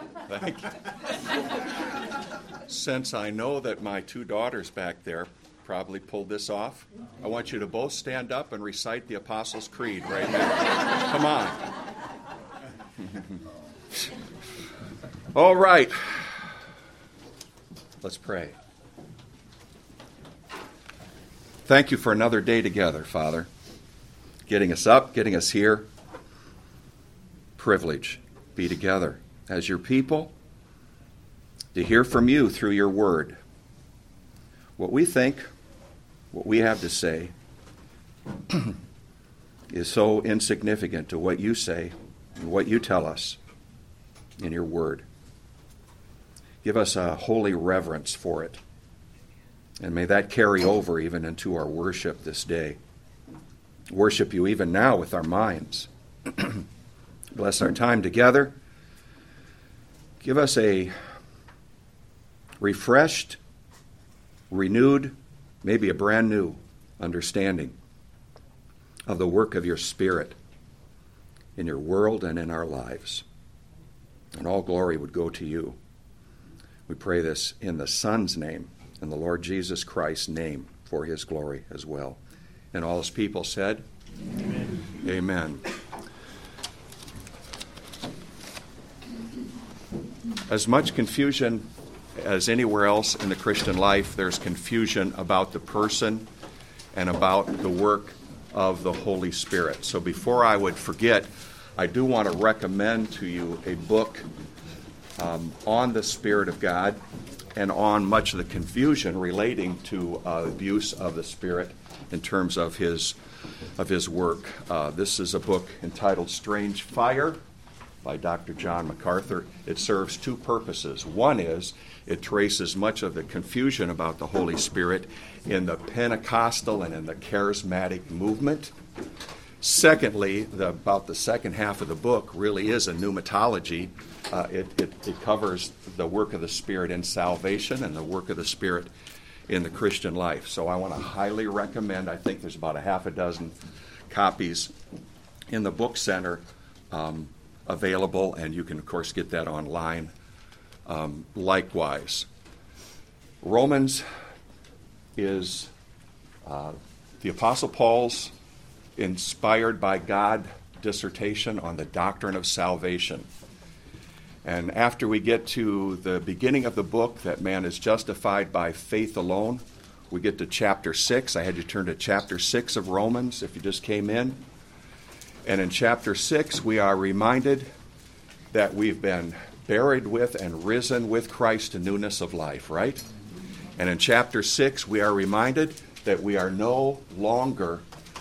Thank you. Since I know that my two daughters back there probably pulled this off, I want you to both stand up and recite the Apostles' Creed right now. Come on. All right. Let's pray. Thank you for another day together, Father. Getting us up, getting us here. Privilege. Be together as your people, to hear from you through your word. What we think, what we have to say, is so insignificant to what you say and what you tell us in your word. Give us a holy reverence for it. And may that carry over even into our worship this day. Worship you even now with our minds. Bless our time together. Give us a refreshed, renewed, maybe a brand new understanding of the work of your Spirit in your world and in our lives. And all glory would go to you. We pray this in the Son's name, in the Lord Jesus Christ's name, for his glory as well. And all his people said, Amen. Amen. As much confusion as anywhere else in the Christian life, there's confusion about the person and about the work of the Holy Spirit. So before I would forget, I do want to recommend to you a book on the Spirit of God and on much of the confusion relating to abuse of the Spirit in terms of his work. This is a book entitled Strange Fire by Dr. John MacArthur. It serves two purposes. One is it traces much of the confusion about the Holy Spirit in the Pentecostal and in the charismatic movement. Secondly, about the second half of the book really is a pneumatology. It covers the work of the Spirit in salvation and the work of the Spirit in the Christian life. So I want to highly recommend, I think there's about a half a dozen copies in the book center available, and you can, of course, get that online likewise. Romans is the Apostle Paul's inspired by God dissertation on the doctrine of salvation. And after we get to the beginning of the book, that man is justified by faith alone, we get to chapter 6. I had you turn to chapter 6 of Romans if you just came in. And in chapter 6, we are reminded that we've been buried with and risen with Christ to newness of life, right? And in chapter 6, we are reminded that we are no longer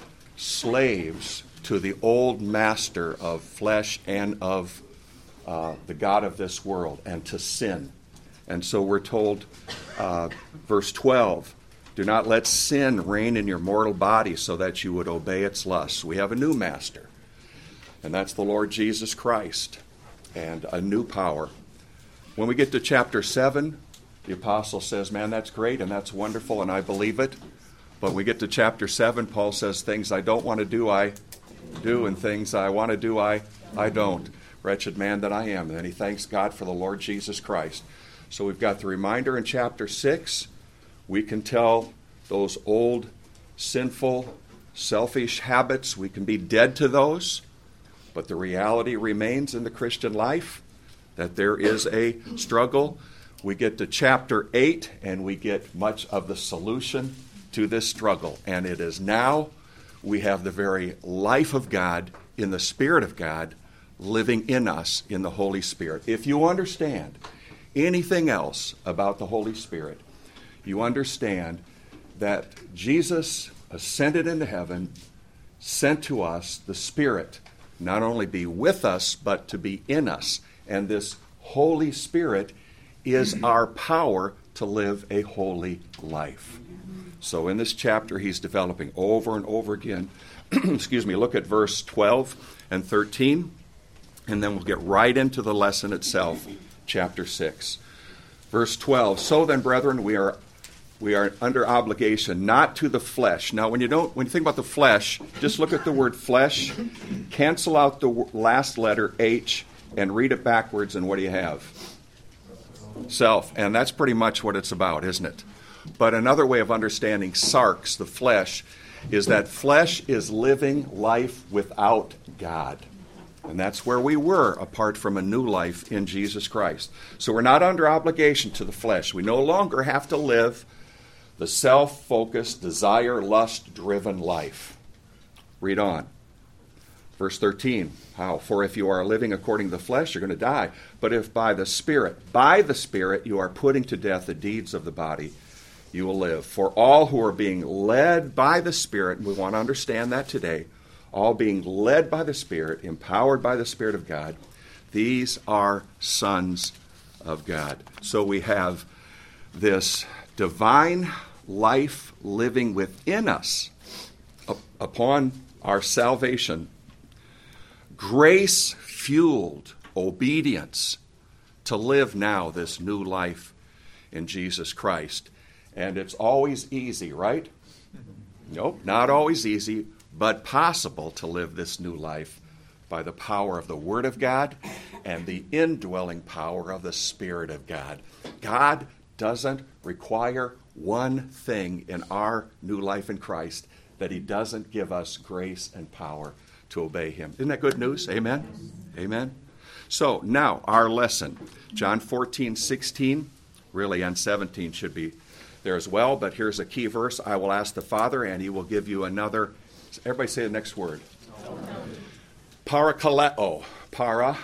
slaves to the old master of flesh and of the God of this world, and to sin. And so we're told, verse 12, do not let sin reign in your mortal body so that you would obey its lusts. We have a new master, and that's the Lord Jesus Christ, and a new power. When we get to chapter 7, the apostle says, man, that's great and that's wonderful and I believe it. But when we get to chapter 7, Paul says, things I don't want to do, I do, and things I want to do, I don't. Wretched man that I am. And then he thanks God for the Lord Jesus Christ. So we've got the reminder in chapter 6. We can tell those old, sinful, selfish habits, we can be dead to those. But the reality remains in the Christian life that there is a struggle. We get to chapter 8 and we get much of the solution to this struggle. And it is now we have the very life of God in the Spirit of God living in us in the Holy Spirit. If you understand anything else about the Holy Spirit, you understand that Jesus ascended into heaven, sent to us the Spirit, not only be with us, but to be in us. And this Holy Spirit is our power to live a holy life. So in this chapter, he's developing over and over again. Look at verse 12 and 13. And then we'll get right into the lesson itself, chapter 6. Verse 12, so then, brethren, we are under obligation, not to the flesh. Now, when you think about the flesh, just look at the word flesh, cancel out the last letter, H, and read it backwards, and what do you have? Self. And that's pretty much what it's about, isn't it? But another way of understanding sarx, the flesh, is that flesh is living life without God. And that's where we were apart from a new life in Jesus Christ. So we're not under obligation to the flesh. We no longer have to live the self-focused, desire, lust-driven life. Read on. Verse 13, how? For if you are living according to the flesh, you're going to die. But if by the Spirit, you are putting to death the deeds of the body, you will live. For all who are being led by the Spirit, and we want to understand that today, all being led by the Spirit, empowered by the Spirit of God, these are sons of God. So we have this divine life living within us upon our salvation, grace-fueled obedience to live now this new life in Jesus Christ. And it's always easy, right? Nope, not always easy, but possible to live this new life by the power of the Word of God and the indwelling power of the Spirit of God. God doesn't require one thing in our new life in Christ that He doesn't give us grace and power to obey Him. Isn't that good news? Amen? Amen? So now our lesson, John 14:16, really, and 17 should be there as well, but here's a key verse. I will ask the Father, and He will give you another. Everybody say the next word. Parakaleo. Para,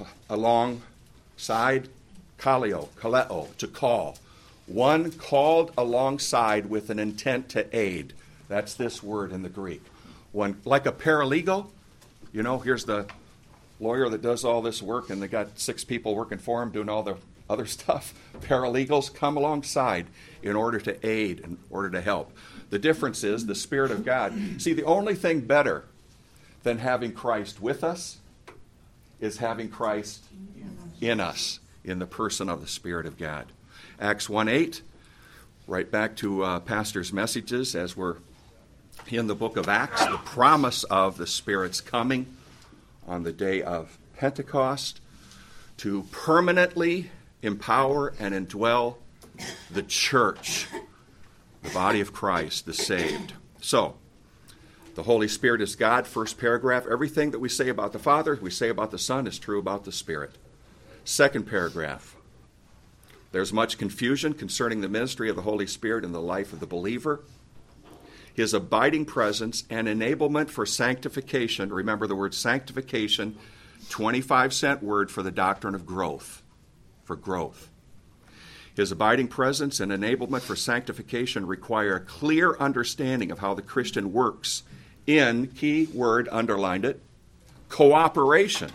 alongside. Kaleo, kaleo, to call. One called alongside with an intent to aid. That's this word in the Greek. One, like a paralegal, you know, here's the lawyer that does all this work, and they got 6 people working for him doing all the other stuff. Paralegals come alongside in order to aid, in order to help. The difference is the Spirit of God. See, the only thing better than having Christ with us is having Christ in us, in the person of the Spirit of God. Acts 1:8, right back to Pastor's messages as we're in the book of Acts, the promise of the Spirit's coming on the day of Pentecost to permanently empower and indwell the church, the body of Christ, the saved. So, the Holy Spirit is God, first paragraph. Everything that we say about the Father, we say about the Son, is true about the Spirit. Second paragraph. There's much confusion concerning the ministry of the Holy Spirit in the life of the believer. His abiding presence and enablement for sanctification. Remember the word sanctification, 25-cent word for the doctrine of growth, for growth. His abiding presence and enablement for sanctification require a clear understanding of how the Christian works in, key word, underlined it, cooperation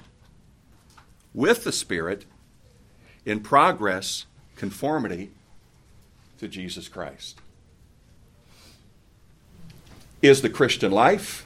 with the Spirit in progress, conformity to Jesus Christ. Is the Christian life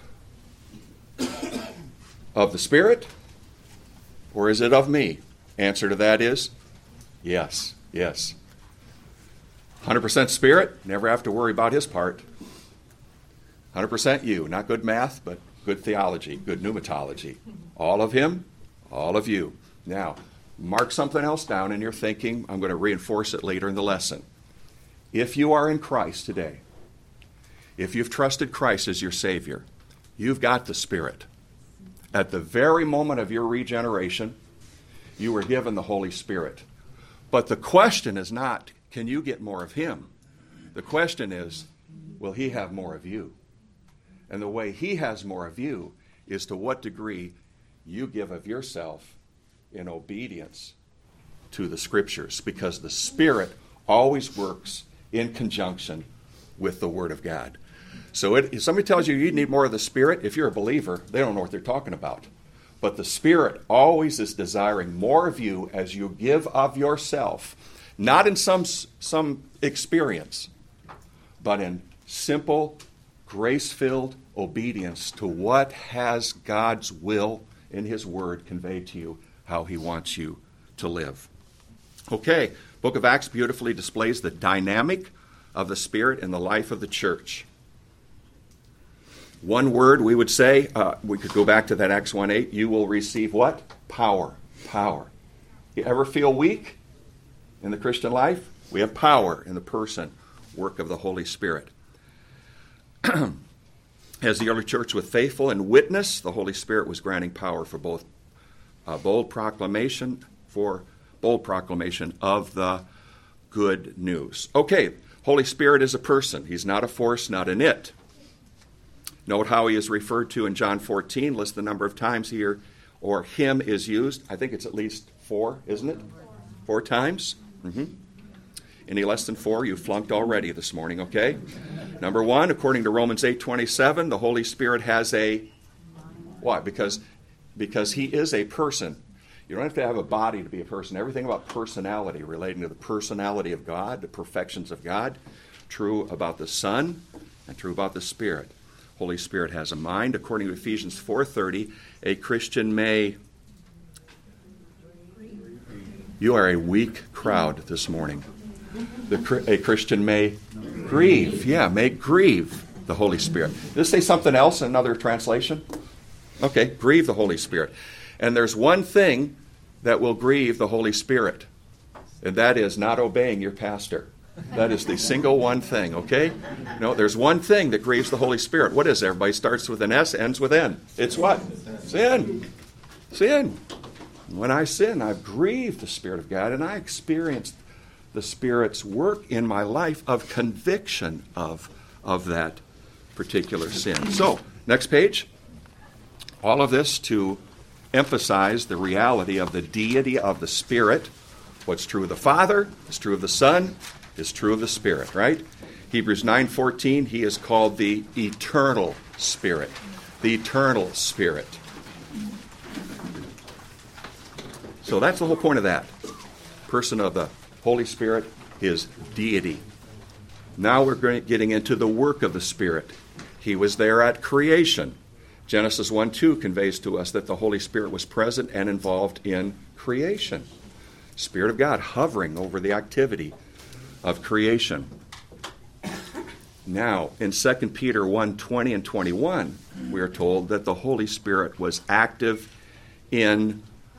of the Spirit, or is it of me? Answer to that is yes, yes. 100% Spirit, never have to worry about His part. 100% you, not good math, but good theology, good pneumatology. All of Him, all of you. Now, mark something else down in your thinking. I'm going to reinforce it later in the lesson. If you are in Christ today, if you've trusted Christ as your Savior, you've got the Spirit. At the very moment of your regeneration, you were given the Holy Spirit. But the question is not, can you get more of Him? The question is, will He have more of you? And the way He has more of you is to what degree you give of yourself in obedience to the Scriptures, because the Spirit always works in conjunction with the Word of God. So if somebody tells you need more of the Spirit, if you're a believer, they don't know what they're talking about. But the Spirit always is desiring more of you as you give of yourself, not in some experience, but in simple, grace-filled obedience to what has God's will in His Word conveyed to you, how He wants you to live. Okay, Book of Acts beautifully displays the dynamic of the Spirit in the life of the church. One word we would say, we could go back to that Acts 1:8, you will receive what? Power. Power. You ever feel weak in the Christian life? We have power in the person, work of the Holy Spirit. As the early church was faithful and witness, the Holy Spirit was granting power for both bold proclamation of the good news. Okay, Holy Spirit is a person. He's not a force, not an it. Note how he is referred to in John 14. List the number of times here or him is used. I think it's at least 4, isn't it? 4 times? Mm-hmm. Any less than 4, you flunked already this morning, okay? Number 1, according to Romans 8:27, the Holy Spirit has a, why? Because he is a person. You don't have to have a body to be a person. Everything about personality relating to the personality of God, the perfections of God, true about the Son and true about the Spirit. Holy Spirit has a mind. According to Ephesians 4:30, a Christian may... You are a weak crowd this morning. A Christian may grieve. Yeah, may grieve the Holy Spirit. Did it say something else in another translation? Okay, grieve the Holy Spirit. And there's one thing that will grieve the Holy Spirit, and that is not obeying your pastor. That is the single one thing, okay? No, there's one thing that grieves the Holy Spirit. What is it? Everybody starts with an S, ends with N. It's what? Sin. Sin. When I sin, I've grieved the Spirit of God, and I experienced the Spirit's work in my life of conviction of that particular sin. So, next page. All of this to emphasize the reality of the deity of the Spirit. What's true of the Father is true of the Son, is true of the Spirit, right? Hebrews 9:14, he is called the eternal Spirit. The eternal Spirit. So that's the whole point of that. Person of the Holy Spirit is deity. Now we're getting into the work of the Spirit. He was there at creation. Genesis 1:2 conveys to us that the Holy Spirit was present and involved in creation. Spirit of God hovering over the activity of creation. Now, in 2 Peter 1:20 and 21, we are told that the Holy Spirit was active in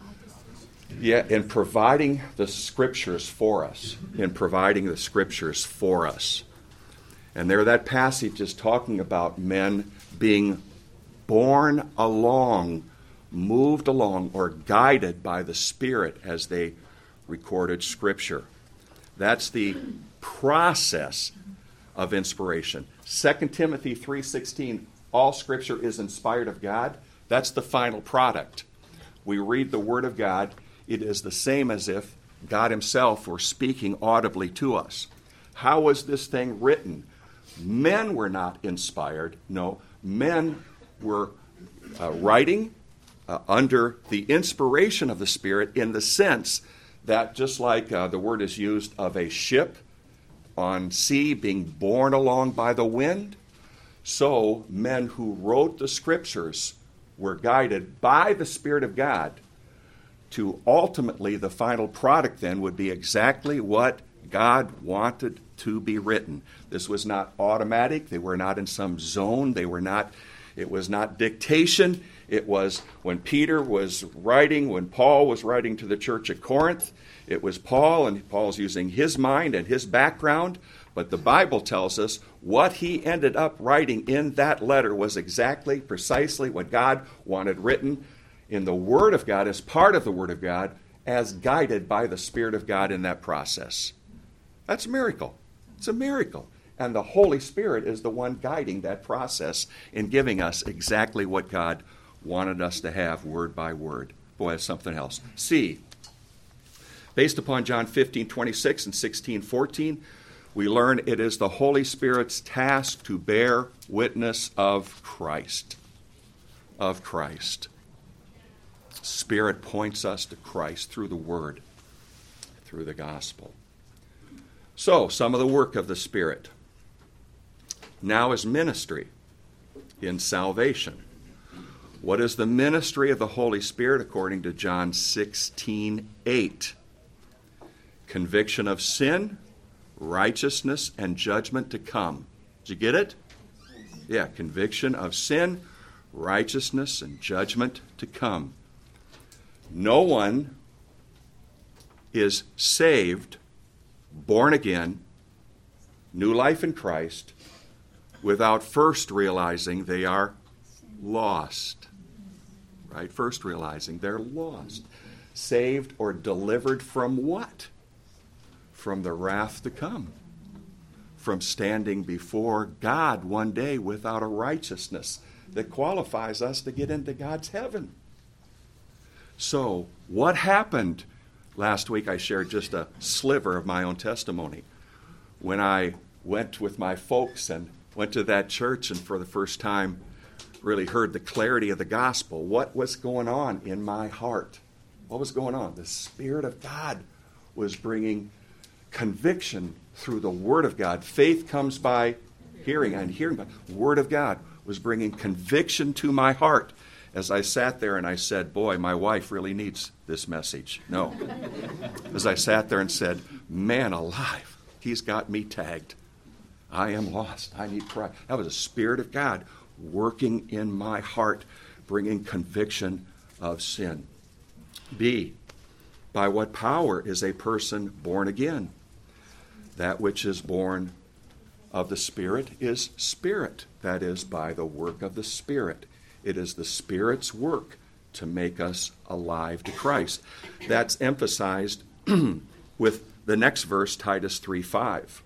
providing the Scriptures for us. In providing the Scriptures for us. And there that passage is talking about men being borne along, moved along, or guided by the Spirit as they recorded Scripture. That's the process of inspiration. 2 Timothy 3:16, all Scripture is inspired of God. That's the final product. We read the Word of God. It is the same as if God himself were speaking audibly to us. How was this thing written? Men were not inspired. No, men were writing under the inspiration of the Spirit, in the sense that just like the word is used of a ship on sea being borne along by the wind, so men who wrote the Scriptures were guided by the Spirit of God to ultimately the final product then would be exactly what God wanted to be written. This was not automatic. They were not in some zone. It was not dictation. It was when Peter was writing, when Paul was writing to the church at Corinth, it was Paul, and Paul's using his mind and his background, but the Bible tells us what he ended up writing in that letter was exactly, precisely what God wanted written in the Word of God, as part of the Word of God, as guided by the Spirit of God in that process. That's a miracle. It's a miracle. And the Holy Spirit is the one guiding that process in giving us exactly what God wanted us to have, word by word. Boy, that's something else. C, based upon John 15:26 and 16:14, we learn it is the Holy Spirit's task to bear witness of Christ. Of Christ. Spirit points us to Christ through the Word, through the gospel. So, some of the work of the Spirit. Now is ministry in salvation. What is the ministry of the Holy Spirit according to John 16:8? Conviction of sin, righteousness, and judgment to come. Did you get it? Yeah, conviction of sin, righteousness, and judgment to come. No one is saved, born again, new life in Christ, without first realizing they are lost. Right? First realizing they're lost. Saved or delivered from what? From the wrath to come. From standing before God one day without a righteousness that qualifies us to get into God's heaven. So, what happened? Last week I shared just a sliver of my own testimony. When I went with my folks and went to that church and for the first time really heard the clarity of the gospel, what was going on in my heart? What was going on? The Spirit of God was bringing conviction through the Word of God. Faith comes by hearing, and hearing by the Word of God was bringing conviction to my heart as I sat there and I said, boy, my wife really needs this message. No. As I sat there and said, man alive, he's got me tagged. I am lost. I need Christ. That was the Spirit of God working in my heart, bringing conviction of sin. B, by what power is a person born again? That which is born of the Spirit is spirit. That is, by the work of the Spirit. It is the Spirit's work to make us alive to Christ. That's emphasized with the next verse, Titus 3:5.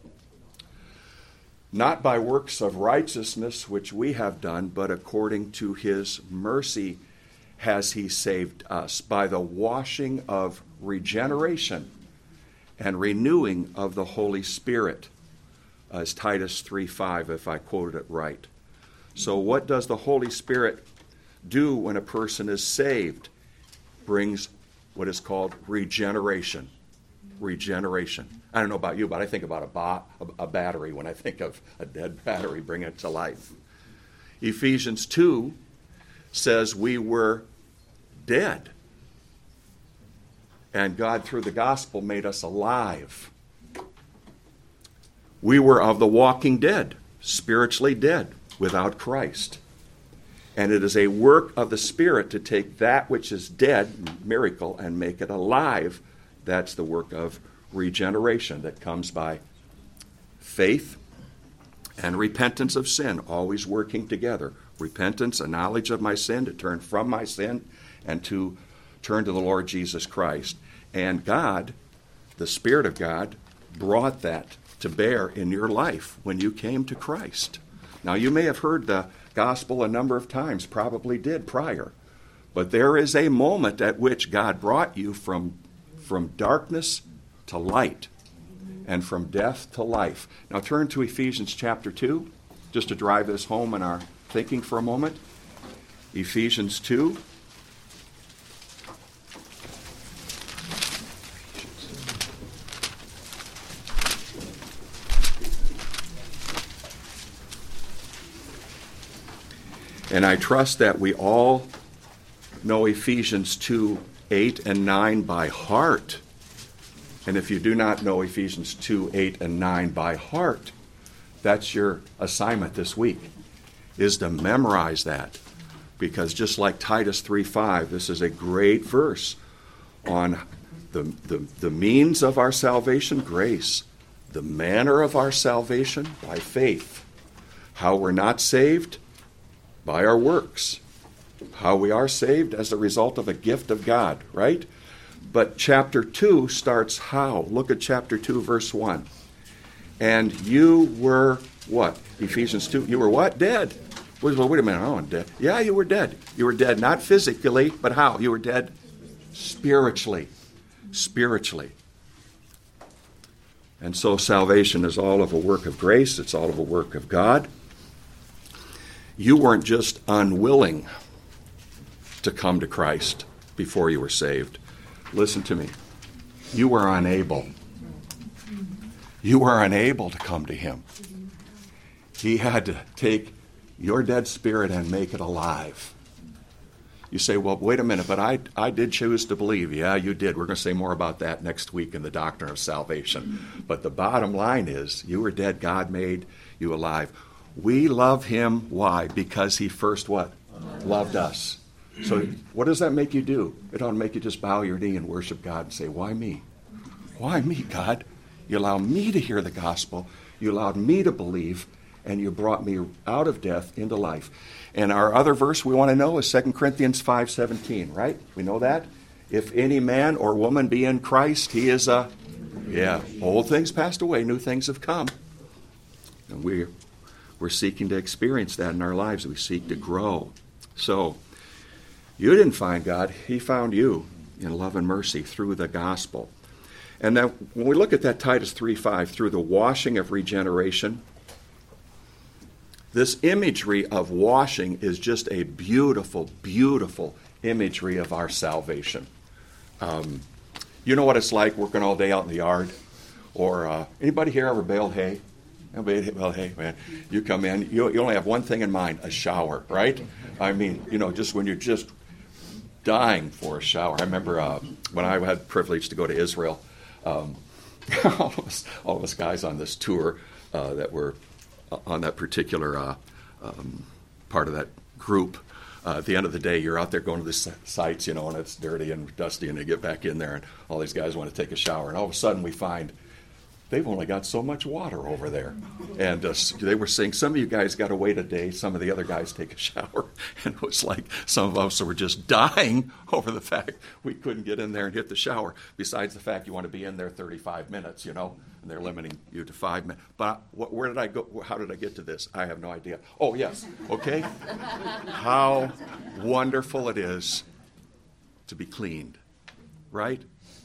Not by works of righteousness which we have done, but according to his mercy has he saved us, by the washing of regeneration and renewing of the Holy Spirit, as Titus 3:5, if I quoted it right. So what does the Holy Spirit do when a person is saved? Brings what is called regeneration. Regeneration. I don't know about you, but I think about a battery when I think of a dead battery, bring it to life. Ephesians 2 says we were dead, and God, through the gospel, made us alive. We were of the walking dead, spiritually dead, without Christ. And it is a work of the Spirit to take that which is dead, miracle, and make it alive. That's the work of regeneration that comes by faith and repentance of sin, always working together. Repentance, a knowledge of my sin, to turn from my sin and to turn to the Lord Jesus Christ. And God, the Spirit of God, brought that to bear in your life when you came to Christ. Now, you may have heard the gospel a number of times, probably did prior, but there is a moment at which God brought you from darkness to light and from death to life. Now turn to Ephesians chapter 2, just to drive this home in our thinking for a moment. Ephesians 2. And I trust that we all know Ephesians 2:8 and 9 by heart. And if you do not know Ephesians 2:8 and 9 by heart, that's your assignment this week, is to memorize that. Because just like Titus 3:5, this is a great verse on the means of our salvation, grace, the manner of our salvation by faith, how we're not saved by our works, how we are saved as a result of a gift of God, right? But chapter 2 starts how? Look at chapter 2, verse 1. And you were what? Ephesians 2, you were what? Dead. Well, wait a minute, I'm dead. Yeah, you were dead. You were dead, not physically, but how? You were dead spiritually. Spiritually. And so salvation is all of a work of grace. It's all of a work of God. You weren't just unwilling to come to Christ before you were saved. Listen to me. You were unable. You were unable to come to him. He had to take your dead spirit and make it alive. You say, well, wait a minute, but I did choose to believe. Yeah, you did. We're going to say more about that next week in the doctrine of salvation. But the bottom line is, you were dead. God made you alive. We love him. Why? Because he first what? Loved us. So what does that make you do? It ought to make you just bow your knee and worship God and say, why me? Why me, God? You allowed me to hear the gospel. You allowed me to believe, and you brought me out of death into life. And our other verse we want to know is 2 Corinthians 5:17, right? We know that. If any man or woman be in Christ, he is old things passed away, new things have come. And we're seeking to experience that in our lives. We seek to grow. So, you didn't find God. He found you in love and mercy through the gospel. And then when we look at that Titus 3:5, through the washing of regeneration, this imagery of washing is just a beautiful, beautiful imagery of our salvation. You know what it's like working all day out in the yard? Or anybody here ever baled hay? Anybody baled hay? Man, you come in, you only have one thing in mind, a shower, right? I mean, just when you're just dying for a shower. I remember when I had the privilege to go to Israel, all of us guys on this tour that were on that particular part of that group, at the end of the day, you're out there going to the sites, and it's dirty and dusty, and you get back in there, and all these guys want to take a shower, and all of a sudden we find they've only got so much water over there. And they were saying, some of you guys got to wait a day, some of the other guys take a shower. And it was like some of us were just dying over the fact we couldn't get in there and hit the shower, besides the fact you want to be in there 35 minutes, and they're limiting you to 5 minutes. But where did I go? How did I get to this? I have no idea. Oh, yes. Okay. How wonderful it is to be cleaned, right?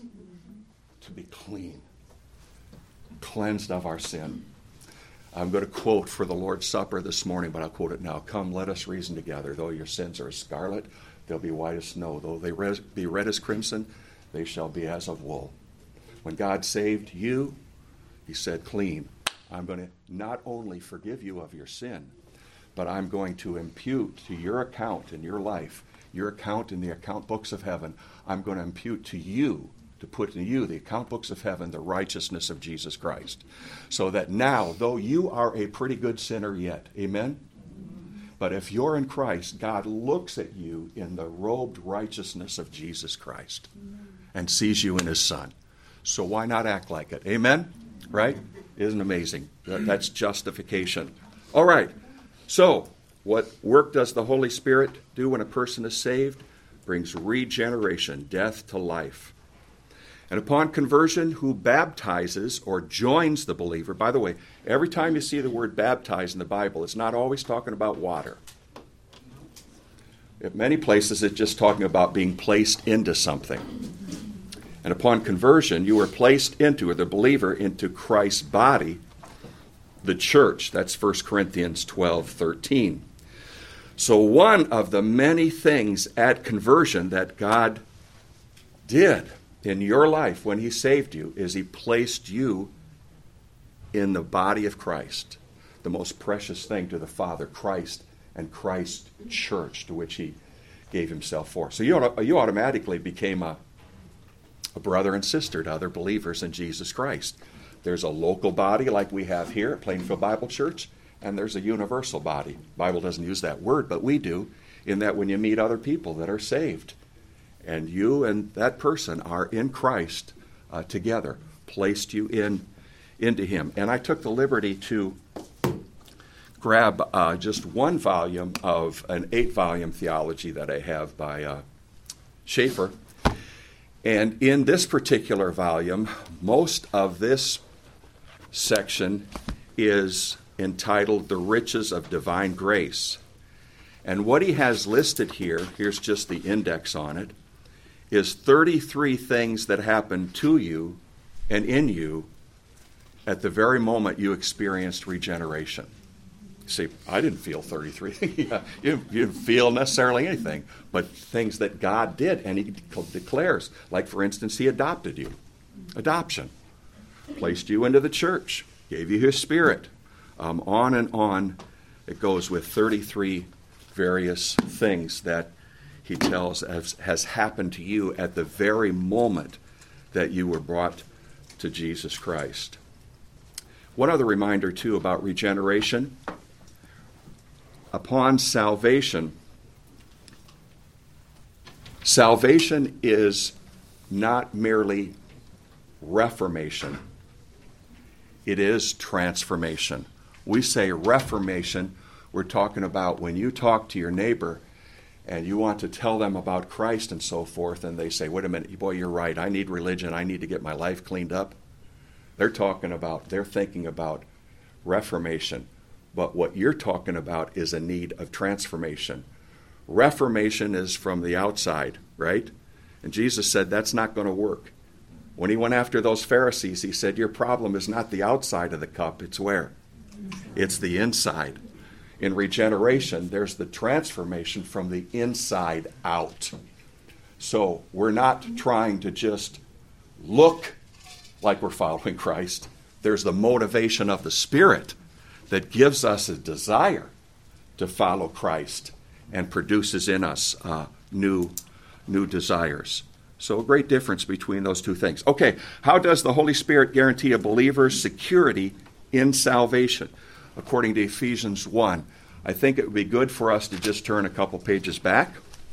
To be clean. Cleansed of our sin. I'm going to quote for the Lord's Supper this morning, but I'll quote it now. Come, let us reason together. Though your sins are as scarlet, they'll be white as snow. Though they be red as crimson, they shall be as of wool. When God saved you, he said, clean. I'm going to not only forgive you of your sin, but I'm going to impute to your account in your life, your account in the account books of heaven, I'm going to impute to you, to put in you, the account books of heaven, the righteousness of Jesus Christ. So that now, though you are a pretty good sinner yet, amen? But if you're in Christ, God looks at you in the robed righteousness of Jesus Christ and sees you in his Son. So why not act like it? Amen? Right? Isn't it amazing? That's justification. All right. So, what work does the Holy Spirit do when a person is saved? Brings regeneration, death to life. And upon conversion, who baptizes or joins the believer. By the way, every time you see the word baptize in the Bible, it's not always talking about water. In many places, it's just talking about being placed into something. And upon conversion, you are placed into, or the believer, into Christ's body, the church. That's 1 Corinthians 12:13. So one of the many things at conversion that God did in your life when he saved you is he placed you in the body of Christ, the most precious thing to the Father, Christ and Christ's church, to which he gave himself for. So you automatically became a brother and sister to other believers in Jesus Christ. There's a local body like we have here at Plainfield Bible Church, and there's a universal body. The Bible doesn't use that word, but we do, in that when you meet other people that are saved, and you and that person are in Christ together, placed you into him. And I took the liberty to grab just one volume of an 8-volume theology that I have by Schaeffer. And in this particular volume, most of this section is entitled The Riches of Divine Grace. And what he has listed here, here's just the index on it, is 33 things that happen to you and in you at the very moment you experienced regeneration. You see, I didn't feel 33. You didn't feel necessarily anything, but things that God did, and he declares. Like, for instance, he adopted you. Adoption. Placed you into the church. Gave you his Spirit. On and on it goes with 33 various things that he tells has happened to you at the very moment that you were brought to Jesus Christ. One other reminder, too, about regeneration. Upon salvation, Salvation is not merely reformation. It is transformation. We say reformation, we're talking about when you talk to your neighbor and you want to tell them about Christ and so forth, and they say, wait a minute, boy, you're right, I need religion, I need to get my life cleaned up. They're thinking about reformation. But what you're talking about is a need of transformation. Reformation is from the outside, right? And Jesus said that's not going to work. When he went after those Pharisees, he said, your problem is not the outside of the cup, it's where? It's the inside. In regeneration, there's the transformation from the inside out. So we're not trying to just look like we're following Christ. There's the motivation of the Spirit that gives us a desire to follow Christ and produces in us new desires. So a great difference between those two things. Okay, how does the Holy Spirit guarantee a believer's security in salvation? According to Ephesians 1. I think it would be good for us to just turn a couple pages back.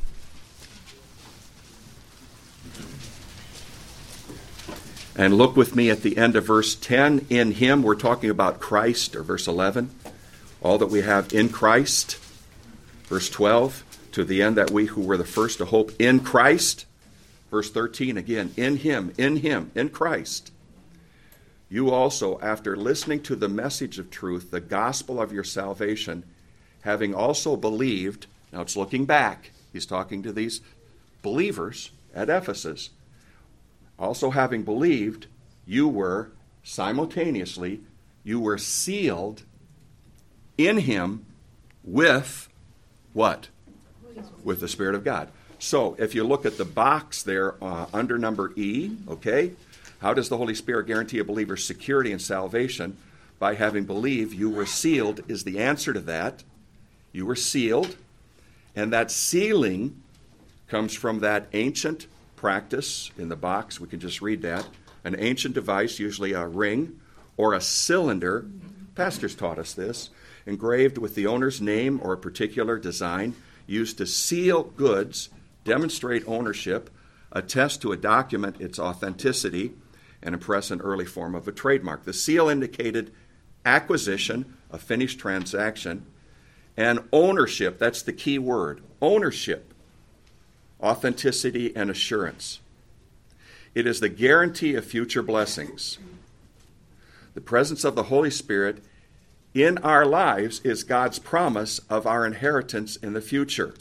And look with me at the end of verse 10. In him, we're talking about Christ, or verse 11. All that we have in Christ. Verse 12, to the end that we who were the first to hope in Christ. Verse 13, again, in him, in Christ. You also, after listening to the message of truth, the gospel of your salvation, having also believed, now it's looking back, he's talking to these believers at Ephesus. Also having believed, you were simultaneously, you were sealed in him with what? With the Spirit of God. So if you look at the box there under number E, okay, how does the Holy Spirit guarantee a believer's security and salvation? By having believed, you were sealed is the answer to that. You were sealed, and that sealing comes from that ancient practice in the box. We can just read that. An ancient device, usually a ring or a cylinder. Pastors taught us this. Engraved with the owner's name or a particular design, used to seal goods, demonstrate ownership, attest to a document its authenticity, and impress an early form of a trademark. The seal indicated acquisition, a finished transaction, and ownership. That's the key word. Ownership, authenticity, and assurance. It is the guarantee of future blessings. The presence of the Holy Spirit in our lives is God's promise of our inheritance in the future.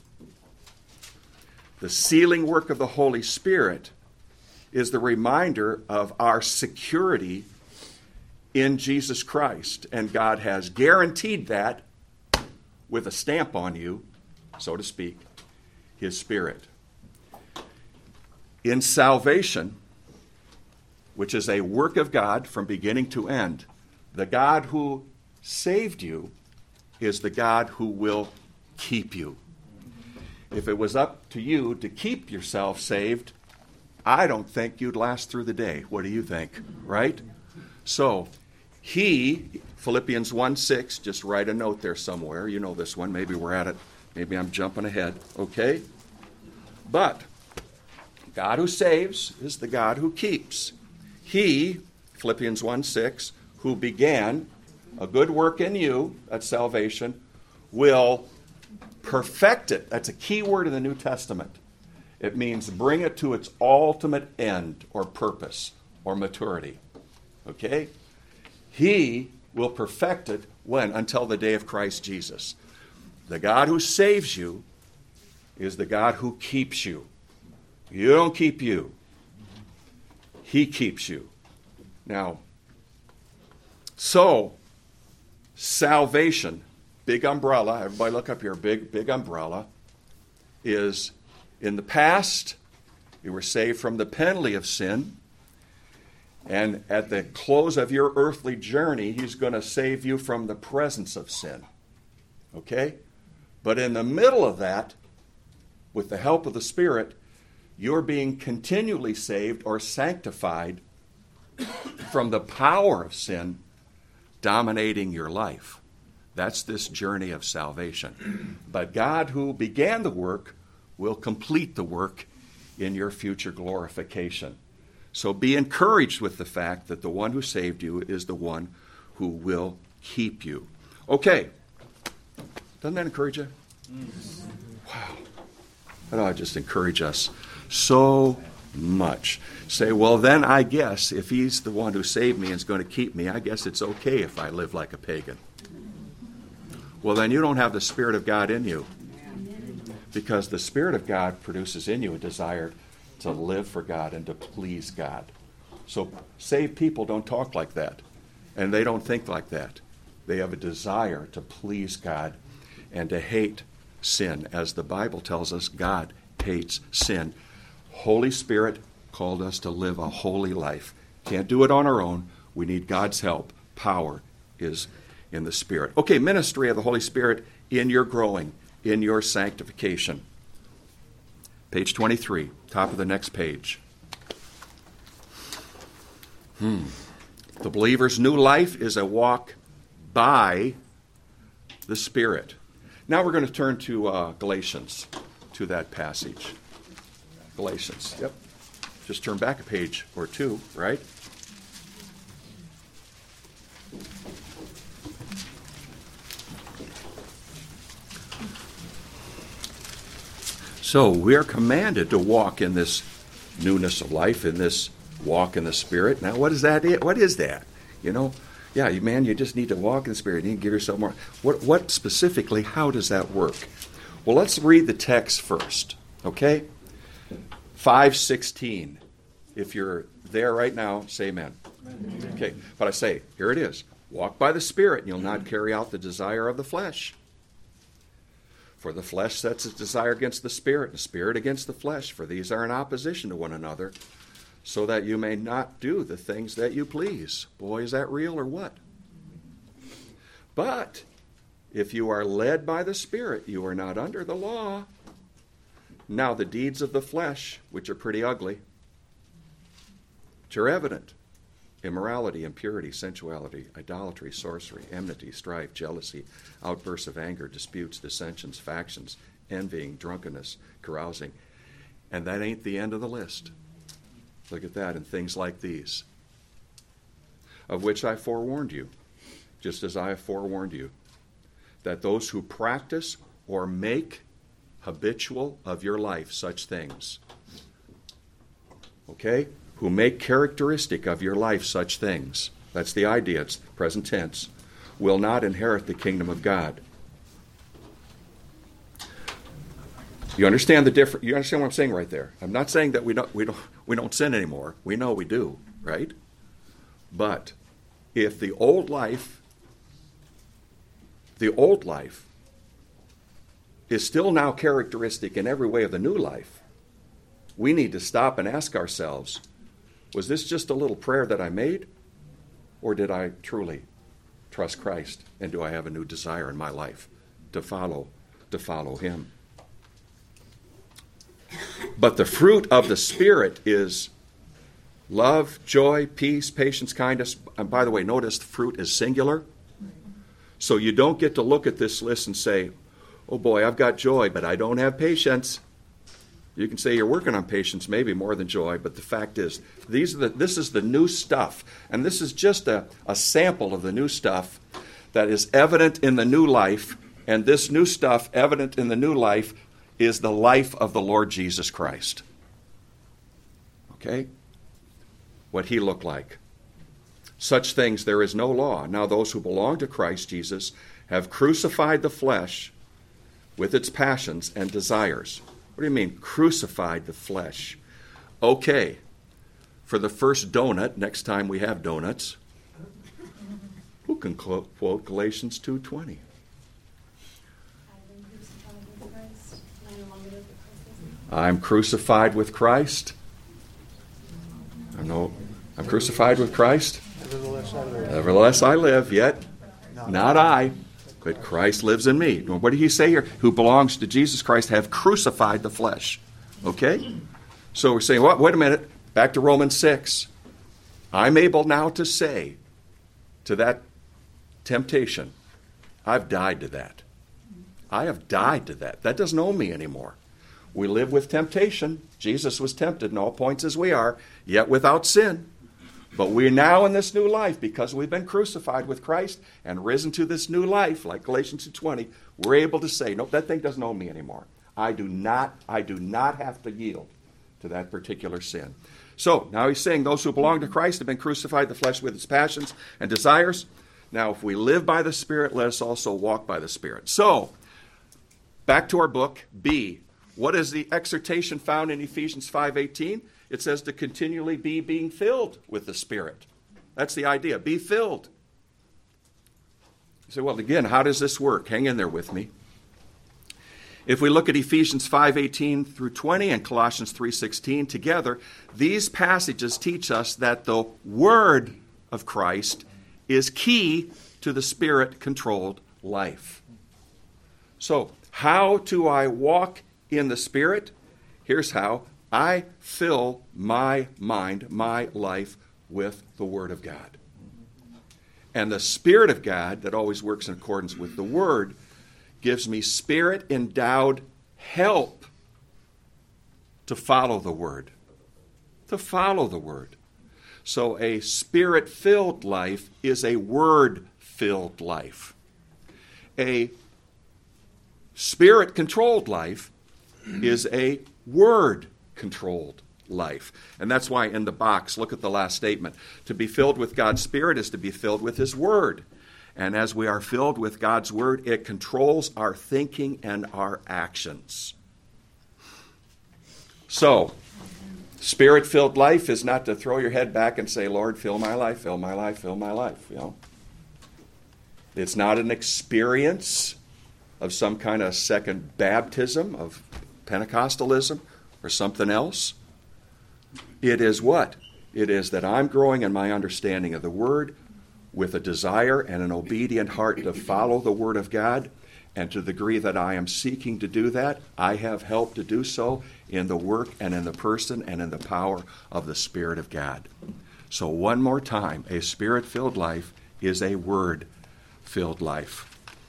The sealing work of the Holy Spirit is the reminder of our security in Jesus Christ. And God has guaranteed that with a stamp on you, so to speak, His Spirit. In salvation, which is a work of God from beginning to end, the God who saved you is the God who will keep you. If it was up to you to keep yourself saved, I don't think you'd last through the day. What do you think? Right? So, Philippians 1:6, just write a note there somewhere. You know this one. Maybe we're at it. Maybe I'm jumping ahead. Okay? But God who saves is the God who keeps. He, Philippians 1:6, who began a good work in you, that's salvation, will perfect it. That's a key word in the New Testament. It means bring it to its ultimate end or purpose or maturity. Okay? He will perfect it when? Until the day of Christ Jesus. The God who saves you is the God who keeps you. You don't keep you. He keeps you. Now, so, salvation, big umbrella, everybody look up here, big umbrella, is in the past, you were saved from the penalty of sin, and at the close of your earthly journey, He's going to save you from the presence of sin. Okay? But in the middle of that, with the help of the Spirit, you're being continually saved or sanctified from the power of sin dominating your life. That's this journey of salvation. But God who began the work will complete the work in your future glorification. So be encouraged with the fact that the one who saved you is the one who will keep you. Okay. Doesn't that encourage you? Wow. That ought to just encourage us so much. Say, well, then I guess if he's the one who saved me and is going to keep me, I guess it's okay if I live like a pagan. Well, then you don't have the Spirit of God in you. Because the Spirit of God produces in you a desire to live for God and to please God. So saved people don't talk like that. And they don't think like that. They have a desire to please God and to hate sin. As the Bible tells us, God hates sin. Holy Spirit called us to live a holy life. Can't do it on our own. We need God's help. Power is in the Spirit. Okay, ministry of the Holy Spirit in your growing, in your sanctification. Page 23, top of the next page. The believer's new life is a walk by the Spirit. Now we're going to turn to Galatians, to that passage. Galatians, yep. Just turn back a page or two, right? So we're commanded to walk in this newness of life, in this walk in the Spirit. Now, what is that? What is that? You know, yeah, man, you just need to walk in the Spirit. You need to give yourself more. What specifically, how does that work? Well, let's read the text first, okay? 5:16. If you're there right now, say amen. Amen. Okay, but I say, here it is. Walk by the Spirit, and you'll not carry out the desire of the flesh. For the flesh sets its desire against the Spirit, and the Spirit against the flesh, for these are in opposition to one another, so that you may not do the things that you please. Boy, is that real or what? But if you are led by the Spirit, you are not under the law. Now the deeds of the flesh, which are pretty ugly, which are evident: immorality, impurity, sensuality, idolatry, sorcery, enmity, strife, jealousy, outbursts of anger, disputes, dissensions, factions, envying, drunkenness, carousing. And that ain't the end of the list. Look at that, and things like these, of which I forewarned you, just as I have forewarned you, that those who practice or make habitual of your life such things, okay, who make characteristic of your life such things, that's the idea, it's present tense, will not inherit the kingdom of God. You understand the difference? You understand what I'm saying right there? I'm not saying that we don't sin anymore. We know we do, right? But if the old life is still now characteristic in every way of the new life, we need to stop and ask ourselves, was this just a little prayer that I made? Or did I truly trust Christ? And do I have a new desire in my life to follow him? But the fruit of the Spirit is love, joy, peace, patience, kindness. And by the way, notice the fruit is singular. So you don't get to look at this list and say, oh boy, I've got joy, but I don't have patience. You can say you're working on patience, maybe more than joy, but the fact is, this is the new stuff. And this is just a sample of the new stuff that is evident in the new life. And this new stuff, evident in the new life, is the life of the Lord Jesus Christ. Okay? What he looked like. Such things there is no law. Now those who belong to Christ Jesus have crucified the flesh with its passions and desires. What do you mean, crucified the flesh? Okay, for the first donut, next time we have donuts, who can quote Galatians 2:20? I'm crucified with Christ. I'm crucified with Christ. Nevertheless I live, yet not I, but Christ lives in me. What did he say here? Who belongs to Jesus Christ have crucified the flesh. Okay? So we're saying, wait a minute. Back to Romans 6. I'm able now to say to that temptation, I've died to that. I have died to that. That doesn't own me anymore. We live with temptation. Jesus was tempted in all points as we are, yet without sin. But we're now in this new life because we've been crucified with Christ and risen to this new life, like Galatians 2:20. We're able to say, nope, that thing doesn't own me anymore. I do not have to yield to that particular sin. So now he's saying those who belong to Christ have been crucified the flesh with its passions and desires. Now if we live by the Spirit, let us also walk by the Spirit. So back to our book, B. What is the exhortation found in Ephesians 5:18? It says to continually be being filled with the Spirit. That's the idea. Be filled. You say, well, again, how does this work? Hang in there with me. If we look at Ephesians 5:18 through 20 and Colossians 3:16 together, these passages teach us that the Word of Christ is key to the Spirit-controlled life. So, how do I walk in the Spirit? Here's how. I fill my mind, my life, with the Word of God. And the Spirit of God, that always works in accordance with the Word, gives me Spirit-endowed help to follow the Word. To follow the Word. So a Spirit-filled life is a Word-filled life. A Spirit-controlled life is a Word-controlled life. And that's why in the box, look at the last statement. To be filled with God's Spirit is to be filled with His Word. And as we are filled with God's Word, it controls our thinking and our actions. So, Spirit-filled life is not to throw your head back and say, Lord, fill my life, fill my life, fill my life. You know? It's not an experience of some kind of second baptism of Pentecostalism or something else. It is what? It is that I'm growing in my understanding of the Word with a desire and an obedient heart to follow the Word of God. And to the degree that I am seeking to do that, I have help to do so in the work and in the person and in the power of the Spirit of God. So one more time, a Spirit-filled life is a Word-filled life.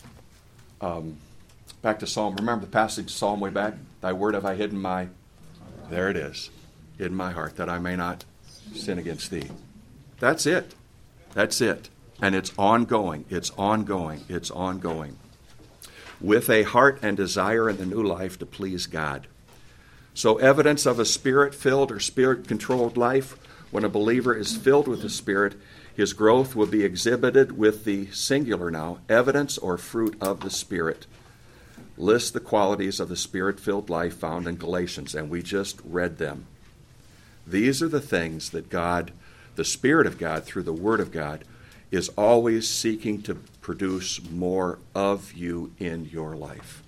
Back to Psalm. Remember the passage of Psalm way back? Thy word have I hidden my... There it is. Hidden my heart, that I may not sin against thee. That's it. That's it. And it's ongoing. It's ongoing. It's ongoing. With a heart and desire in the new life to please God. So evidence of a Spirit-filled or Spirit-controlled life, when a believer is filled with the Spirit, his growth will be exhibited with the singular now, evidence or fruit of the Spirit. List the qualities of the Spirit-filled life found in Galatians, and we just read them. These are the things that God, the Spirit of God, through the Word of God, is always seeking to produce more of you in your life.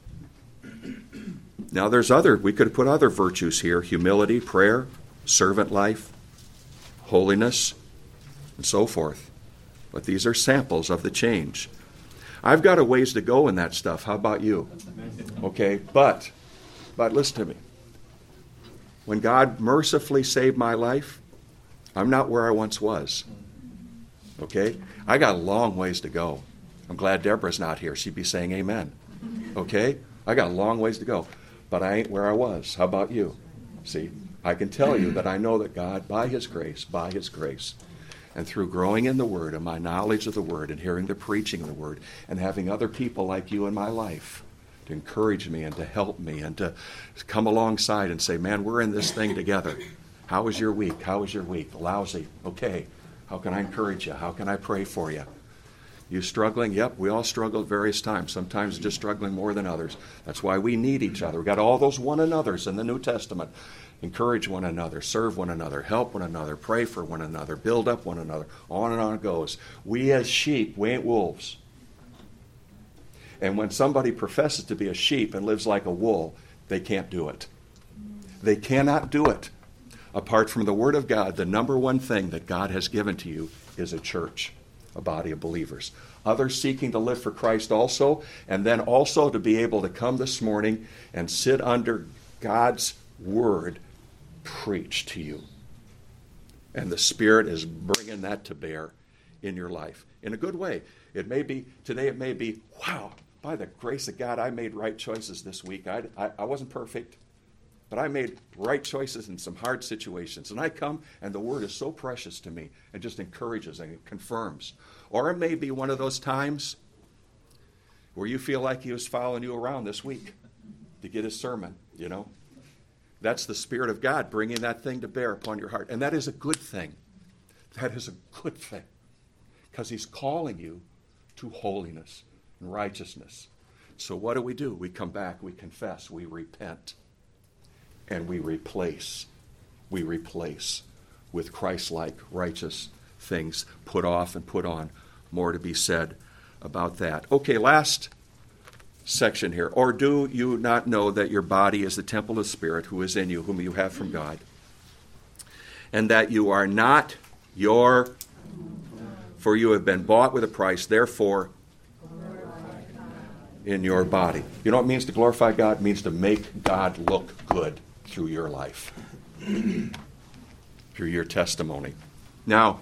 Now we could put other virtues here: humility, prayer, servant life, holiness, and so forth. But these are samples of the change. I've got a ways to go in that stuff. How about you? Okay, but listen to me. When God mercifully saved my life, I'm not where I once was. Okay? I got a long ways to go. I'm glad Deborah's not here. She'd be saying amen. Okay? I got a long ways to go. But I ain't where I was. How about you? See, I can tell you that I know that God, by His grace, and through growing in the Word and my knowledge of the Word and hearing the preaching of the Word and having other people like you in my life to encourage me and to help me and to come alongside and say, man, we're in this thing together. How was your week? How was your week? Lousy. Okay. How can I encourage you? How can I pray for you? You struggling? Yep, we all struggle at various times. Sometimes just struggling more than others. That's why we need each other. We've got all those one another's in the New Testament. Encourage one another, serve one another, help one another, pray for one another, build up one another. On and on it goes. We as sheep, we ain't wolves. And when somebody professes to be a sheep and lives like a wool, they can't do it. They cannot do it. Apart from the Word of God, the number one thing that God has given to you is a church, a body of believers. Others seeking to live for Christ also, and then also to be able to come this morning and sit under God's Word preached to you. And the Spirit is bringing that to bear in your life in a good way. It may be, wow, by the grace of God, I made right choices this week. I wasn't perfect. but I made right choices in some hard situations. And I come, and the Word is so precious to me and just encourages and it confirms. Or it may be one of those times where you feel like He was following you around this week to get His sermon, you know. That's the Spirit of God bringing that thing to bear upon your heart. And that is a good thing. That is a good thing. Because He's calling you to holiness and righteousness. So what do? We come back, we confess, we repent, and we replace. We replace with Christ-like righteous things, put off and put on. More to be said about that. Okay, last section here. Or do you not know that your body is the temple of the Spirit who is in you, whom you have from God, and that you are not your, for you have been bought with a price, therefore in your body. You know what it means to glorify God? It means to make God look good through your life, through your testimony. Now,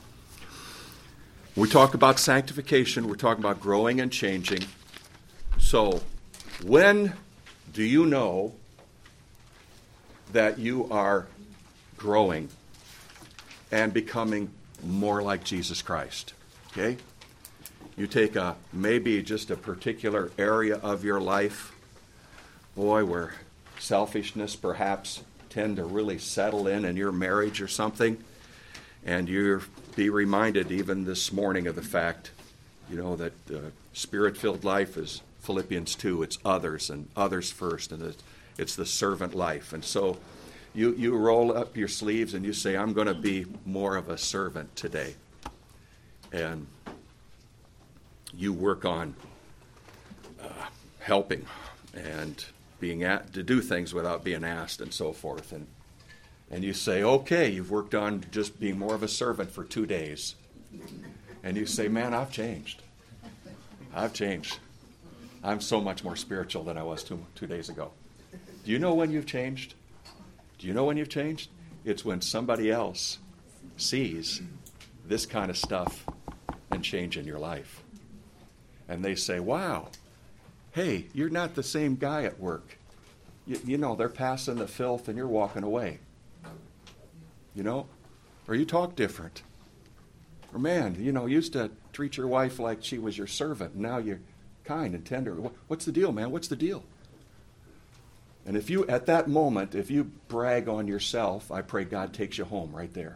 we talk about sanctification, we're talking about growing and changing. So, when do you know that you are growing and becoming more like Jesus Christ? Okay? You take maybe just a particular area of your life, boy, where selfishness perhaps tend to really settle in your marriage or something, and you be reminded even this morning of the fact, you know, that Spirit-filled life is Philippians 2. It's others and others first, and it's the servant life. And so you roll up your sleeves and you say, I'm going to be more of a servant today. And you work on helping and being to do things without being asked and so forth. And you say, okay, you've worked on just being more of a servant for 2 days. And you say, man, I've changed. I've changed. I'm so much more spiritual than I was 2 days ago. Do you know when you've changed? Do you know when you've changed? It's when somebody else sees this kind of stuff and change in your life. And they say, wow, hey, you're not the same guy at work. You know, they're passing the filth and you're walking away. You know? Or you talk different. Or man, you know, you used to treat your wife like she was your servant. And now you're kind and tender. What's the deal, man? What's the deal? And if you, at that moment, if you brag on yourself, I pray God takes you home right there.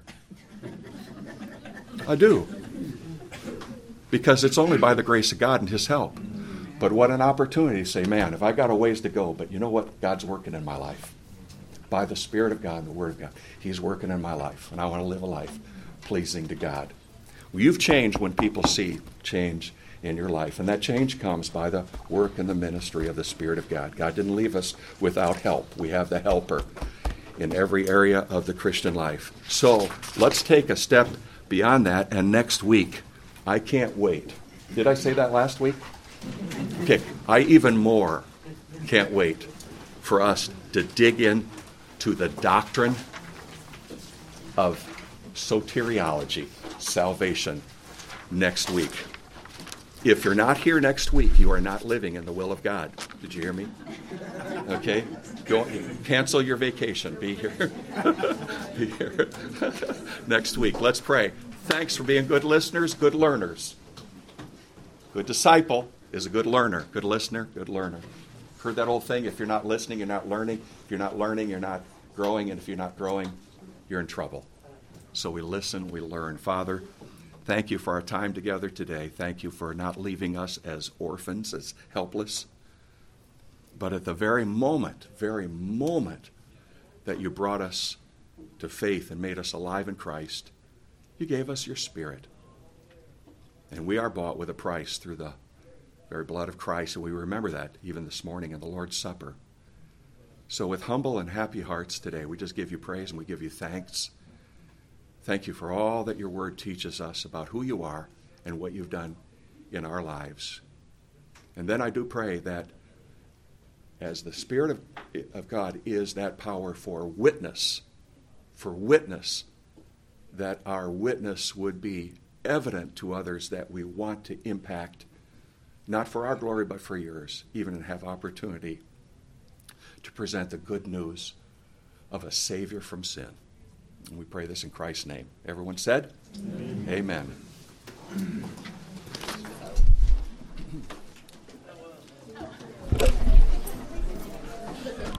I do. Because it's only by the grace of God and His help. But what an opportunity to say, man, if I got a ways to go, but you know what? God's working in my life. By the Spirit of God and the Word of God. He's working in my life. And I want to live a life pleasing to God. Well, you've changed when people see change in your life. And that change comes by the work and the ministry of the Spirit of God. God didn't leave us without help. We have the helper in every area of the Christian life. So let's take a step beyond that. And next week, I can't wait. Did I say that last week? Okay. I even more can't wait for us to dig in to the doctrine of soteriology, salvation, next week. If you're not here next week, you are not living in the will of God. Did you hear me? Okay? Go cancel your vacation. Be here. Be here next week. Let's pray. Thanks for being good listeners, good learners. Good disciple is a good learner. Good listener, good learner. Heard that old thing? If you're not listening, you're not learning. If you're not learning, you're not growing. And if you're not growing, you're in trouble. So we listen, we learn. Father, thank you for our time together today. Thank you for not leaving us as orphans, as helpless. But at the very moment that you brought us to faith and made us alive in Christ, you gave us your Spirit. And we are bought with a price through the very blood of Christ, and we remember that even this morning in the Lord's Supper. So with humble and happy hearts today, we just give you praise and we give you thanks. Thank you for all that your word teaches us about who you are and what you've done in our lives. And then I do pray that as the Spirit of God is that power for witness, that our witness would be evident to others that we want to impact, not for our glory, but for yours, even and have opportunity to present the good news of a Savior from sin. And we pray this in Christ's name. Everyone said? Amen. Amen.